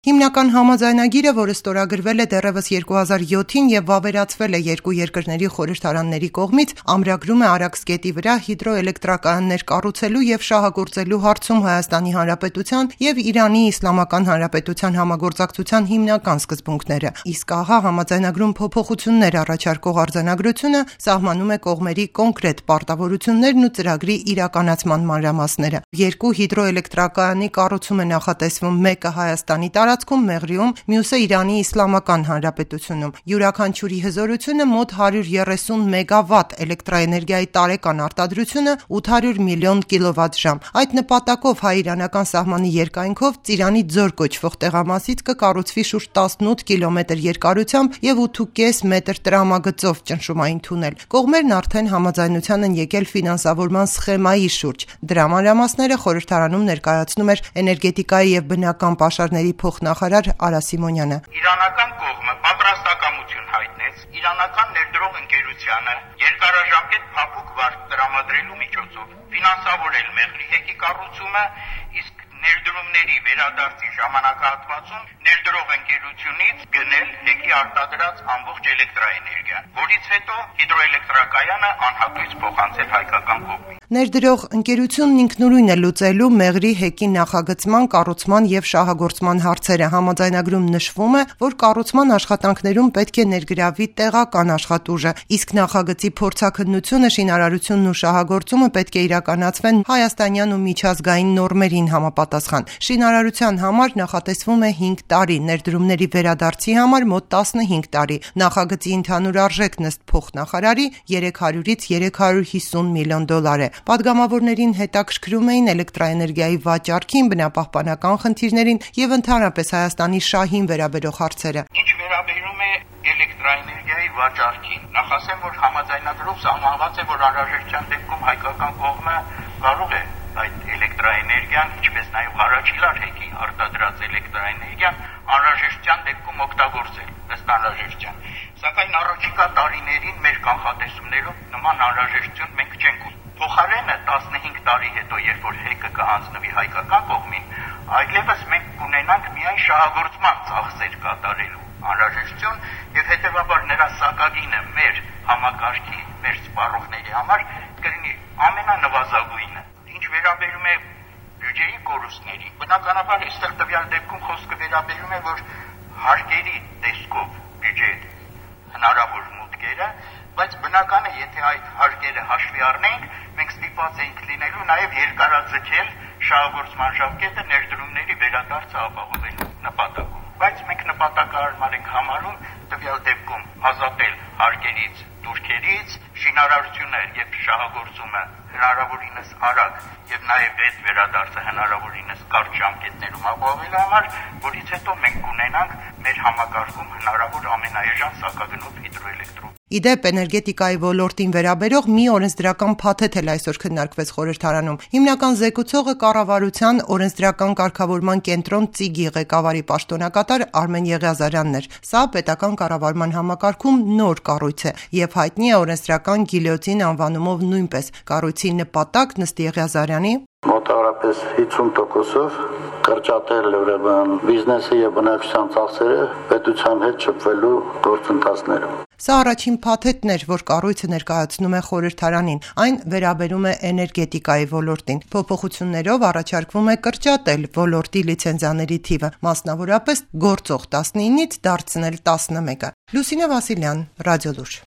Հիմնական համաձայնագիրը, որը ստորագրվել է դեռևս 2007-ին եւ վավերացվել է երկու երկրների խորհրդարանների կողմից, ամրագրում է Արաքսգետի վրա հիդրոէլեկտրակայաններ կառուցելու եւ շահագործելու հարցում Հայաստանի Հանրապետության եւ Իրանի Իսլամական Հանրապետության համագործակցության հիմնական սկզբունքները։ Իսկ ահա համաձայնագրում փոփոխություններ առաջարկող արձանագրությունը սահմանում է կողմերի կոնկրետ պարտավորություններն ու ծրագրի իրականացման մանրամասները։ Երկու հիդրոէլեկտրակայանի կառուցումը նախատեսվում մեկը Հայաստանի տարածքում Մեղրիում, մյուսը Իրանի Իսլամական Հանրապետությունում։ Յուրաքանչյուրի հզորությունը մոտ 130 մեգավատ, էլեկտրաէներգիայի տարեկան արտադրությունը 800 միլիոն կիլովատ-ժամ։ Այդ նպատակով հայ-իրանական սահմանի երկայնքով Ծիրանի ձոր կոչվող տեղամասից կկառուցվի շուրջ 18 կիլոմետր երկարությամբ եւ 8.5 մետր տրամագծով ճնշումային թունել։ Կողմերն արդեն համաձայնության են եկել ֆինանսավորման սխեմայի շուրջ։ Դրա մանրամասները խորհրդարանում ներկայացնում էր էներգետիկայի եւ բնական պաշարների փոխնախարար Արա Սիմոնյանը։ Իրանական կողմը պատրաստակամություն հայտնեց իրանական ներդրող ընկերությանը երկարաժամկետ փափուկ վարկ տրամադրելու միջոցով ֆինանսավորել Մեղրի հեկի կառուցումը, իսկ ներդրումների վերադարձի ժամանակահատվածում ներդրող ընկերությունից գնել հեկի արտադրած ամբողջ էլեկտրաէներգիան, որից հետո հիդրոէլեկտրակայանը անհատույց փոխանցել հայկական կողմին։ Ներդրող ընկերությունն ինքնուրույն է լուծելու Մեղրի հեկի նախագծման, կառուցման եւ շահագործման հարցերը։ Համաձայնագրում նշվում է, որ կառուցման աշխատանքներում պետք է ներգրավվի տեղական աշխատուժը, իսկ նախագծի փորձաքննությունը, շինարարությունն ու շահագործումը պետք է իրականացվեն հայաստանյան ու միջազգային նորմերին համապատասխան։ Շինարարության համար նախատեսվում է 5 տարի, ներդրումների վերադարձի համար մոտ 15 տարի։ Նախագծի ընդհանուր արժեքն ըստ փոխնախարարի 300-ից 350 միլիոն դոլար է։ Պատգամավորներին հետաքրքրում էին էլեկտրաէներգիայի վաճառքին, բնապահպանական խնդիրներին եւ ընդհանրապես Հայաստանի շահին վերաբերող հարցերը։ Ինչ վերաբերում է էլեկտրաէներգիայի վաճառքին, նախասեմ, որ համաձայնագրով սահմանված է, որ անհրաժեշտության դեպքում հայկական կողմը կարող է այդ էլեկտրաէներգիան, ինչպես նաեւ հարաճիլար հեկի արտադրած էլեկտրաէներգիան անհրաժեշտության դեպքում օգտագործել ըստ անհրաժեշտության։ Սակայն առաջիկա տարիներին մեր կանխատեսումներով նման անհրաժեշտություն մենք չենք ունենա։ Փոխարենը 15 տարի հետո, երբ որ հեկը կհանձնվի հայկական կողմին, այլևս մենք կունենանք միայն շահագործման ծախսեր կատարելու անհրաժեշտություն եւ հետեւաբար նրա սակագինը մեր համակարգի, մեր սպառողների համար կլինի ամենանվազագույնը։ Ինչ վերաբերում է բյուջեի կորուստների, բնականաբար այստեղ տվյալ դեպքում խոսքը վերաբերում է, որ հարկերի տեսքով բյուջե հնարավոր մուտքերը, բայց բնական է, եթե այդ հարկերը հաշվի առնենք, մենք ստիպված ենք լինելու նաև երկարաձգել շահագործման ժամկետը ներդրումների վերադարձը ապահովելու նպատակով։ Բայց մենք նպատակահարմար ենք համարում տվյալ դեպքում ազատել հարկերից, դուրքերից, շինարարությունը եւ շահագործումը հնարավորինս արագ եւ նաև այդ վերադարձը հնարավորինս կարճ ժամկետներում ապահովելու համար, որից հետո մենք կունենանք մեր համակարգում հնարավոր ամենաէժան սակագնով հիդրոէլեկտրո։ Իդեպ էներգետիկայի ոլորտին վերաբերող մի օրենսդրական փաթեթ էլ այսօր քննարկվեց խորհրդարանում։ Հիմնական զեկուցողը կառավարության օրենսդրական կարգավորման կենտրոն ԾԻԳ-ի ղեկավարի պաշտոնակատար Արմեն Եղիազարյանն էր։ Սա պետական կառավարման համակարգում նոր կառույց է եւ հայտնի է օրենսդրական գիլյոտին անվանումով նույնպես։ Կառույցի նպատակն ըստ Եղիազարյանի մոտավորապես 50%-ով կրճատել ուրեմն բիզնեսի եւ բնակչության ծախսերը պետության հետ շփվելու գործընթացներում։ Սա առաջին փաթեթն էր, որ կառույցը ներկայացնում է խորհրդարանին։ Այն վերաբերում է էներգետիկայի ոլորտին։ Փոփոխություններով առաջարկվում է կրճատել ոլորտի լիցենզիաների թիվը, մասնավորապես գործող 19-ից դարձնել 11։ Լուսինե Վասիլյան, Ռադիոլուր։